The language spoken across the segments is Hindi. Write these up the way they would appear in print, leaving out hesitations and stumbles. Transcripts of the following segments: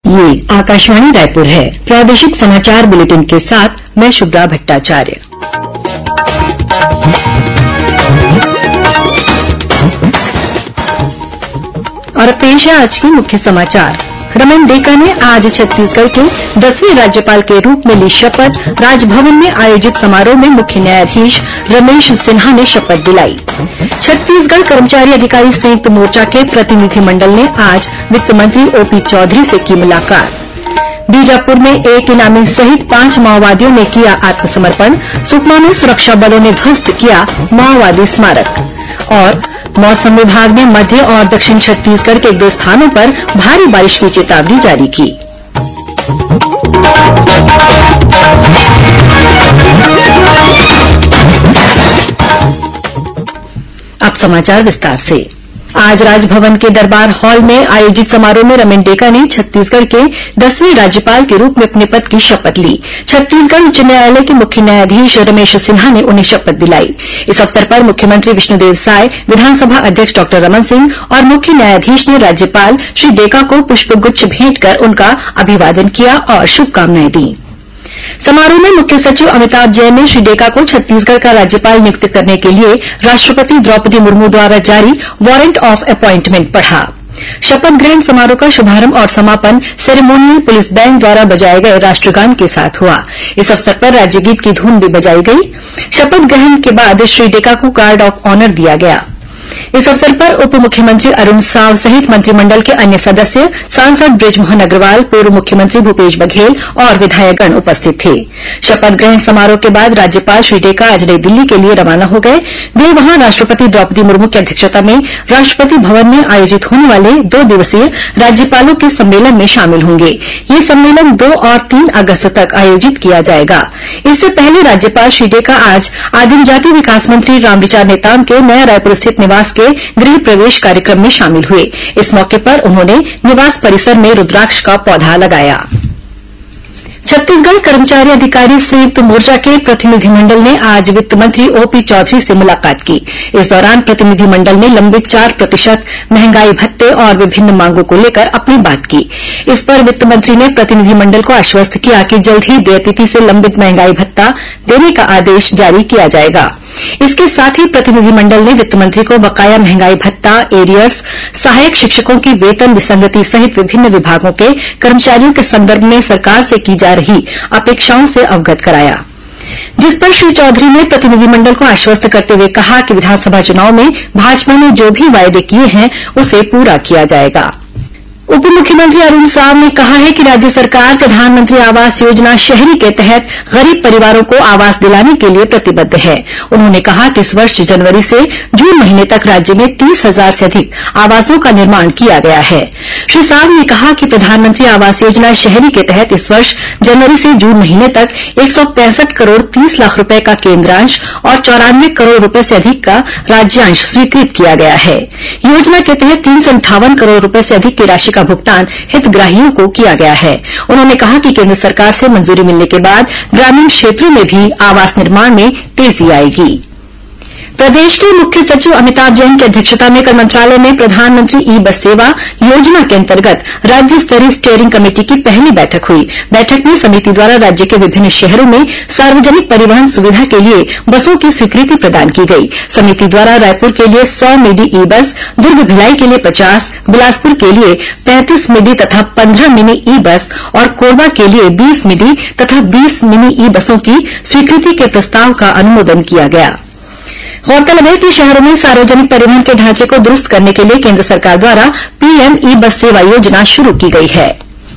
ये आकाशवाणी रायपुर है। प्रादेशिक समाचार बुलेटिन के साथ मैं शुभ्रा भट्टाचार्य। और पेश है आज के मुख्य समाचार। रमन डेका ने आज छत्तीसगढ़ के 10वें राज्यपाल के रूप में ली शपथ। राजभवन में आयोजित समारोह में मुख्य न्यायाधीश रमेश सिन्हा ने शपथ दिलाई। छत्तीसगढ़ कर्मचारी अधिकारी संयुक्त मोर्चा के प्रतिनिधिमंडल ने आज वित्त मंत्री ओपी चौधरी से की मुलाकात। बीजापुर में एक इनामी सहित 5 माओवादियों ने किया आत्मसमर्पण। सुकमा में सुरक्षा बलों ने ध्वस्त किया माओवादी स्मारक। और मौसम विभाग ने मध्य और दक्षिण छत्तीसगढ़ के 2 स्थानों पर भारी बारिश की चेतावनी जारी की। अब समाचार विस्तार से। आज राजभवन के दरबार हॉल में आयोजित समारोह में रमन डेका ने छत्तीसगढ़ के 10वें राज्यपाल के रूप में अपने पद की शपथ ली। छत्तीसगढ़ उच्च न्यायालय के मुख्य न्यायाधीश रमेश सिन्हा ने उन्हें शपथ दिलाई। इस अवसर पर मुख्यमंत्री विष्णुदेव साय, विधानसभा अध्यक्ष डॉ रमन सिंह और मुख्य न्यायाधीश ने राज्यपाल श्री डेका को पुष्पगुच्छ भेंट कर उनका अभिवादन किया और शुभकामनाएं दी। समारोह में मुख्य सचिव अमिताभ जैन ने श्री डेका को छत्तीसगढ़ का राज्यपाल नियुक्त करने के लिए राष्ट्रपति द्रौपदी मुर्मू द्वारा जारी वारंट ऑफ अपॉइंटमेंट पढ़ा। शपथ ग्रहण समारोह का शुभारंभ और समापन सेरेमोनियल पुलिस बैंड द्वारा बजाए गए राष्ट्रगान के साथ हुआ। इस अवसर पर राज्यगीत की धुन भी बजाई गई। शपथ ग्रहण के बाद श्री डेका को गार्ड ऑफ ऑनर दिया गया। इस अवसर पर उप मुख्यमंत्री अरुण साव सहित मंत्रिमंडल के अन्य सदस्य, सांसद बृजमोहन अग्रवाल, पूर्व मुख्यमंत्री भूपेश बघेल और विधायकगण उपस्थित थे। शपथ ग्रहण समारोह के बाद राज्यपाल श्री डेका आज नई दिल्ली के लिए रवाना हो गए। वे वहां राष्ट्रपति द्रौपदी मुर्मू की अध्यक्षता में राष्ट्रपति भवन में आयोजित होने वाले 2 दिवसीय राज्यपालों के सम्मेलन में शामिल होंगे। ये सम्मेलन 2 और 3 अगस्त तक आयोजित किया जाएगा। इससे पहले राज्यपाल श्री डेका आज आदिम जाति विकास मंत्री रामविचार नेताम के नया रायपुर स्थित निवास के गृह प्रवेश कार्यक्रम में शामिल हुए। इस मौके पर उन्होंने निवास परिसर में रुद्राक्ष का पौधा लगाया। छत्तीसगढ़ कर्मचारी अधिकारी संयुक्त मोर्चा के प्रतिनिधिमंडल ने आज वित्त मंत्री ओपी चौधरी से मुलाकात की। इस दौरान प्रतिनिधिमंडल ने लंबित 4% महंगाई भत्ते और विभिन्न मांगों को लेकर अपनी बात की। इस पर वित्त मंत्री ने प्रतिनिधिमंडल को आश्वस्त किया कि जल्द ही देय तिथि से लंबित महंगाई भत्ता देने का आदेश जारी किया जाएगा। इसके साथ ही प्रतिनिधिमंडल ने वित्त मंत्री को बकाया महंगाई भत्ता, एरियर्स, सहायक शिक्षकों की वेतन विसंगति सहित विभिन्न विभागों के कर्मचारियों के संदर्भ में सरकार से की जा रही अपेक्षाओं से अवगत कराया। जिस पर श्री चौधरी ने प्रतिनिधिमंडल को आश्वस्त करते हुए कहा कि विधानसभा चुनाव में भाजपा ने जो भी वायदे किए हैं उसे पूरा किया जाएगा। उप मुख्यमंत्री अरुण साव ने कहा है कि राज्य सरकार प्रधानमंत्री आवास योजना शहरी के तहत गरीब परिवारों को आवास दिलाने के लिए प्रतिबद्ध है। उन्होंने कहा कि इस वर्ष जनवरी से जून महीने तक राज्य में 30,000 से अधिक आवासों का निर्माण किया गया है। श्री साव ने कहा कि प्रधानमंत्री आवास योजना शहरी के तहत इस वर्ष जनवरी से जून महीने तक 165 करोड़ 30 लाख रुपए का केंद्रांश और 94 करोड़ रुपए से अधिक का राज्यांश स्वीकृत किया गया है। योजना के तहत 358 करोड़ रुपए से अधिक की राशि का भुगतान हितग्राहियों को किया गया है। उन्होंने कहा कि केंद्र सरकार से मंजूरी मिलने के बाद ग्रामीण क्षेत्रों में भी आवास निर्माण में तेजी आएगी। प्रदेश के मुख्य सचिव अमिताभ जैन की अध्यक्षता में कल मंत्रालय में प्रधानमंत्री ई बस सेवा योजना के अंतर्गत राज्य स्तरीय स्टीयरिंग कमेटी की पहली बैठक हुई। बैठक में समिति द्वारा राज्य के विभिन्न शहरों में सार्वजनिक परिवहन सुविधा के लिए बसों की स्वीकृति प्रदान की गई। समिति द्वारा रायपुर के लिए 100 मिडी ई बस, दुर्ग भिलाई के लिए 50, बिलासपुर के लिए 35 मिडी तथा 15 मिनी ई बस और कोरबा के लिए 20 मिडी तथा 20 मिनी ई बसों की स्वीकृति के प्रस्ताव का अनुमोदन किया गया। गौरतलब है कि शहरों में सार्वजनिक परिवहन के ढांचे को दुरुस्त करने के लिए केंद्र सरकार द्वारा पीएम ई बस सेवा योजना शुरू की गई है।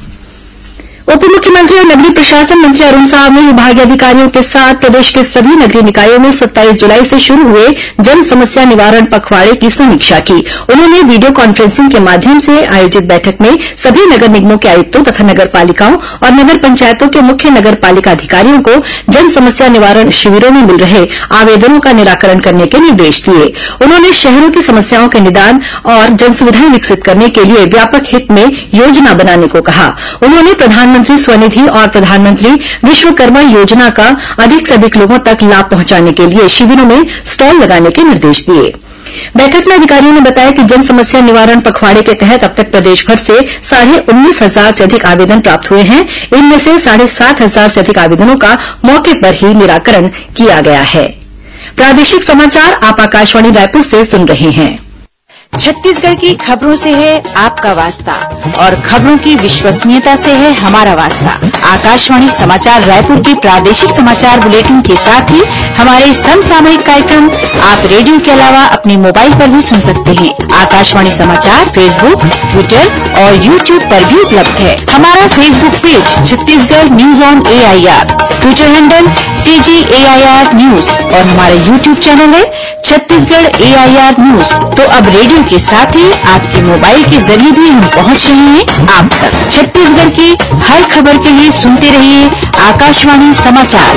उप मुख्यमंत्री और नगरीय प्रशासन मंत्री अरुण साव ने विभागीय अधिकारियों के साथ प्रदेश के सभी नगरीय निकायों में 27 जुलाई से शुरू हुए जन समस्या निवारण पखवाड़े की समीक्षा की। उन्होंने वीडियो कॉन्फ्रेंसिंग के माध्यम से आयोजित बैठक में सभी नगर निगमों के आयुक्तों तथा नगर पालिकाओं और नगर पंचायतों के मुख्य नगर पालिका अधिकारियों को जन समस्या निवारण शिविरों में मिल रहे आवेदनों का निराकरण करने के निर्देश दिए। उन्होंने शहरों की समस्याओं के निदान और जन सुविधाएं विकसित करने के लिए व्यापक हित में योजना बनाने को कहा। उन्होंने प्रधानमंत्री स्वनिधि और प्रधानमंत्री विश्वकर्मा योजना का अधिक से अधिक लोगों तक लाभ पहुंचाने के लिए शिविरों में स्टॉल लगाने के निर्देश दिए। बैठक में अधिकारियों ने बताया कि जन समस्या निवारण पखवाड़े के तहत अब तक प्रदेश भर से 19,500 से अधिक आवेदन प्राप्त हुए हैं। इनमें से 7,500 से अधिक आवेदनों का मौके पर ही निराकरण किया गया है। प्रादेशिक समाचार आप आकाशवाणी रायपुर से सुन रहे हैं। छत्तीसगढ़ की खबरों से है आपका वास्ता और खबरों की विश्वसनीयता से है हमारा वास्ता। आकाशवाणी समाचार रायपुर के प्रादेशिक समाचार बुलेटिन के साथ ही हमारे समसामयिक कार्यक्रम आप रेडियो के अलावा अपने मोबाइल पर भी सुन सकते हैं। आकाशवाणी समाचार फेसबुक, ट्विटर और यूट्यूब पर भी उपलब्ध है। हमारा Facebook page Chhattisgarh news on AIR, Twitter handle CGAIR news और हमारा यूट्यूब चैनल है छत्तीसगढ़ AIR न्यूज। तो अब रेडियो के साथ ही आपके मोबाइल के जरिए भी हम पहुंच रहे हैं आप तक। छत्तीसगढ़ की हर खबर के लिए सुनते रहिए आकाशवाणी समाचार।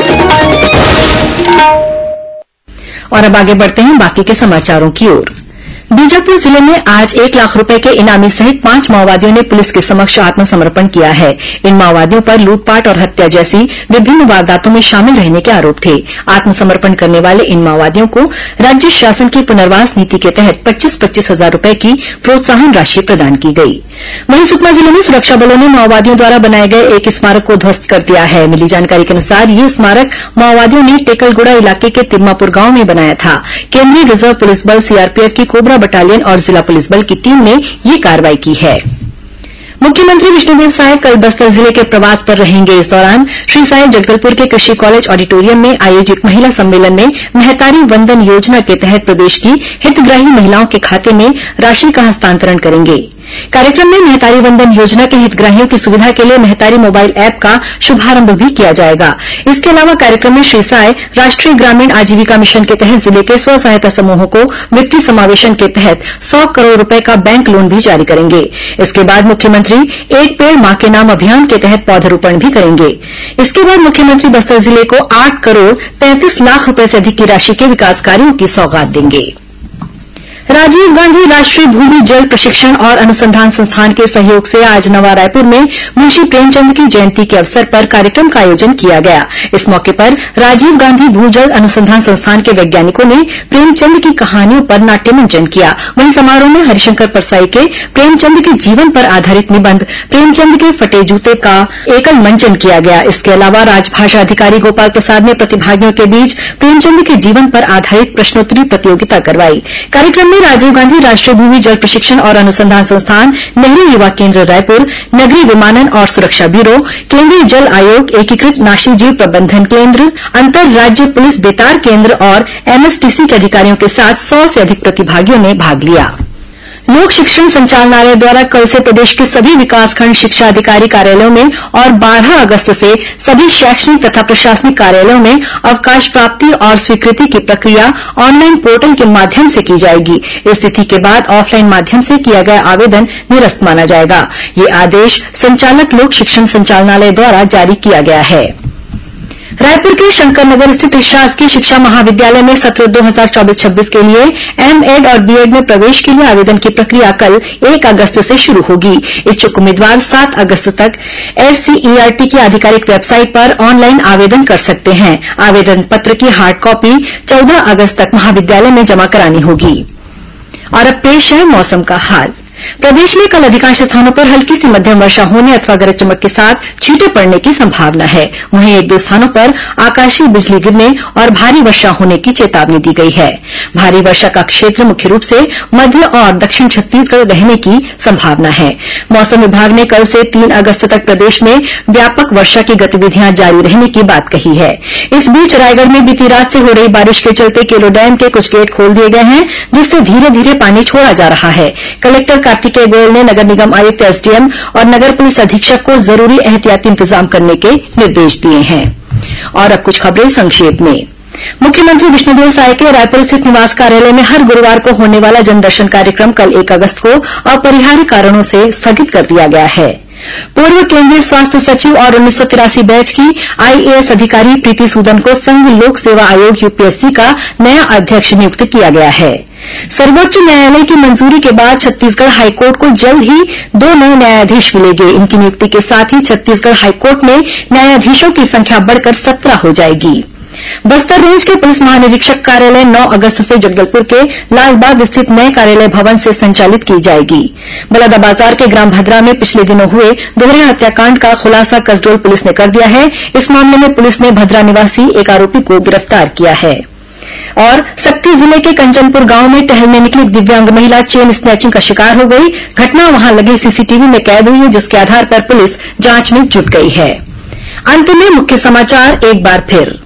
और अब आगे बढ़ते हैं बाकी के समाचारों की ओर। बीजापुर जिले में आज 1 लाख रुपए के इनामी सहित 5 माओवादियों ने पुलिस के समक्ष आत्मसमर्पण किया है। इन माओवादियों पर लूटपाट और हत्या जैसी विभिन्न वारदातों में शामिल रहने के आरोप थे। आत्मसमर्पण करने वाले इन माओवादियों को राज्य शासन की पुनर्वास नीति के तहत 25-25 हजार रुपए की प्रोत्साहन राशि प्रदान की गई। वहीं सुकमा जिले में सुरक्षा बलों ने माओवादियों द्वारा बनाए गए एक स्मारक को ध्वस्त कर दिया है। मिली जानकारी के अनुसार ये स्मारक माओवादियों ने टेकलगुड़ा इलाके के तिम्मापुर गांव में बनाया था। केंद्रीय रिजर्व पुलिस बल CRPF की कोबरा बटालियन और जिला पुलिस बल की टीम ने ये कार्रवाई की है। मुख्यमंत्री विष्णुदेव साय कल बस्तर जिले के प्रवास पर रहेंगे। इस दौरान श्री साय जगदलपुर के कृषि कॉलेज ऑडिटोरियम में आयोजित महिला सम्मेलन में महतारी वंदन योजना के तहत प्रदेश की हितग्राही महिलाओं के खाते में राशि का हस्तांतरण करेंगे। कार्यक्रम में महतारी वंदन योजना के हितग्राहियों की सुविधा के लिए महतारी मोबाइल ऐप का शुभारंभ भी किया जाएगा। इसके अलावा कार्यक्रम में श्री साय राष्ट्रीय ग्रामीण आजीविका मिशन के तहत जिले के स्व सहायता समूहों को वित्तीय समावेशन के तहत 100 करोड़ रुपए का बैंक लोन भी जारी करेंगे। इसके बाद मुख्यमंत्री एक पेड़ मां के नाम अभियान के तहत पौधरोपण भी करेंगे। इसके बाद मुख्यमंत्री बस्तर जिले को 8 करोड़ 35 लाख रुपए से अधिक की राशि के विकास कार्यों की सौगात देंगे। राजीव गांधी राष्ट्रीय भूमि जल प्रशिक्षण और अनुसंधान संस्थान के सहयोग से आज नवा रायपुर में मुंशी प्रेमचंद की जयंती के अवसर पर कार्यक्रम का आयोजन किया गया। इस मौके पर राजीव गांधी भूजल अनुसंधान संस्थान के वैज्ञानिकों ने प्रेमचंद की कहानियों पर नाट्य मंचन किया। वहीं समारोह में हरिशंकर परसाई के प्रेमचंद के जीवन पर आधारित निबंध प्रेमचंद के फटे जूते का एकल मंचन किया गया। इसके अलावा राजभाषा अधिकारी गोपाल प्रसाद ने प्रतिभागियों के बीच प्रेमचंद के जीवन पर आधारित प्रश्नोत्तरी प्रतियोगिता करवाई। कार्यक्रम में राजीव गांधी राष्ट्रीय भूमि जल प्रशिक्षण और अनुसंधान संस्थान, नेहरू युवा केंद्र रायपुर, नगरीय विमानन और सुरक्षा ब्यूरो, केंद्रीय जल आयोग, एकीकृत नाशी जीव प्रबंधन केंद्र, अंतर राज्य पुलिस बेतार केंद्र और MSTC के अधिकारियों के साथ 100 से अधिक प्रतिभागियों ने भाग लिया। लोक शिक्षण संचालनालय द्वारा कल से प्रदेश के सभी विकासखंड शिक्षा अधिकारी कार्यालयों में और 12 अगस्त से सभी शैक्षणिक तथा प्रशासनिक कार्यालयों में अवकाश प्राप्ति और स्वीकृति की प्रक्रिया ऑनलाइन पोर्टल के माध्यम से की जाएगी। इस तिथि के बाद ऑफलाइन माध्यम से किया गया आवेदन निरस्त माना जाएगा। ये आदेश संचालक लोक शिक्षण संचालनालय द्वारा जारी किया गया है। रायपुर के शंकरनगर स्थित शासकीय शिक्षा महाविद्यालय में सत्र 2024-26 के लिए M.Ed और B.Ed में प्रवेश के लिए आवेदन की प्रक्रिया कल 1 अगस्त से शुरू होगी। इच्छुक उम्मीदवार 7 अगस्त तक SCERT की आधिकारिक वेबसाइट पर ऑनलाइन आवेदन कर सकते हैं। आवेदन पत्र की हार्ड कॉपी 14 अगस्त तक महाविद्यालय में जमा करानी होगी। और अब पेश है मौसम का हाल। प्रदेश में कल अधिकांश स्थानों पर हल्की से मध्यम वर्षा होने अथवा गरज चमक के साथ छींटे पड़ने की संभावना है। वहीं 1-2 स्थानों पर आकाशीय बिजली गिरने और भारी वर्षा होने की चेतावनी दी गई है। भारी वर्षा का क्षेत्र मुख्य रूप से मध्य और दक्षिण छत्तीसगढ़ रहने की संभावना है। मौसम विभाग ने कल से 3 अगस्त तक प्रदेश में व्यापक वर्षा की गतिविधियां जारी रहने की बात कही है। इस बीच रायगढ़ में बीती रात से हो रही बारिश के चलते केलो डैम के कुछ गेट खोल दिए गए हैं, जिससे धीरे धीरे पानी छोड़ा जा रहा है। कलेक्टर कार्तिकेय गोयल ने नगर निगम आयुक्त, SDM और नगर पुलिस अधीक्षक को जरूरी एहतियाती इंतजाम करने के निर्देश दिए हैं। और अब कुछ खबरें संक्षेप में। मुख्यमंत्री विष्णुदेव साय के रायपुर स्थित निवास कार्यालय में हर गुरुवार को होने वाला जनदर्शन कार्यक्रम कल 1 अगस्त को अपरिहार्य कारणों से स्थगित कर दिया गया है। पूर्व केंद्रीय स्वास्थ्य सचिव और 1983 बैच की IAS अधिकारी प्रीति सूदन को संघ लोक सेवा आयोग UPSC का नया अध्यक्ष नियुक्त किया गया है। सर्वोच्च न्यायालय की मंजूरी के बाद छत्तीसगढ़ हाईकोर्ट को जल्द ही 2 नए न्यायाधीश मिलेंगे। इनकी नियुक्ति के साथ ही छत्तीसगढ़ हाईकोर्ट में न्यायाधीशों की संख्या बढ़कर 17 हो जाएगी। बस्तर रेंज के पुलिस महानिरीक्षक कार्यालय 9 अगस्त से जगदलपुर के लालबाग स्थित नए कार्यालय भवन से संचालित की जाएगी। बलौदाबाजार के ग्राम भद्रा में पिछले दिनों हुए दोहरे हत्याकांड का खुलासा कसडोल पुलिस ने कर दिया है। इस मामले में पुलिस ने भद्रा निवासी एक आरोपी को गिरफ्तार किया है। और सक्ती जिले के कंचनपुर गांव में टहलने निकली एक दिव्यांग महिला चेन स्नैचिंग का शिकार हो गई। घटना वहां लगे सीसीटीवी में कैद हुई है, जिसके आधार पर पुलिस जांच में जुट गई है। अंत में मुख्य समाचार एक बार फिर।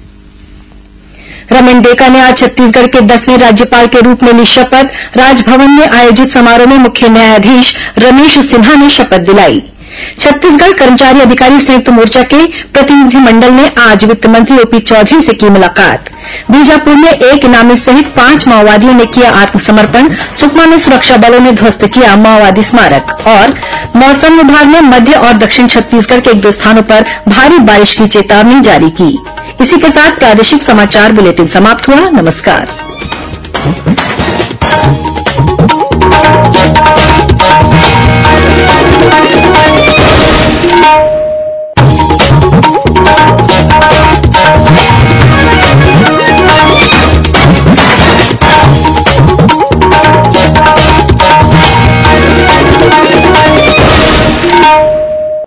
रमन डेका ने आज छत्तीसगढ़ के 10वें राज्यपाल के रूप में ली शपथ। राजभवन में आयोजित समारोह में मुख्य न्यायाधीश रमेश सिन्हा ने शपथ दिलाई। छत्तीसगढ़ कर्मचारी अधिकारी संयुक्त मोर्चा के प्रतिनिधिमंडल ने आज वित्त मंत्री ओपी चौधरी से की मुलाकात। बीजापुर में एक इनामी सहित 5 माओवादियों ने किया आत्मसमर्पण। सुकमा में सुरक्षा बलों ने ध्वस्त किया माओवादी स्मारक। और मौसम विभाग ने मध्य और दक्षिण छत्तीसगढ़ के 1-2 स्थानों पर भारी बारिश की चेतावनी जारी की। इसी के साथ प्रादेशिक समाचार बुलेटिन समाप्त हुआ। नमस्कार।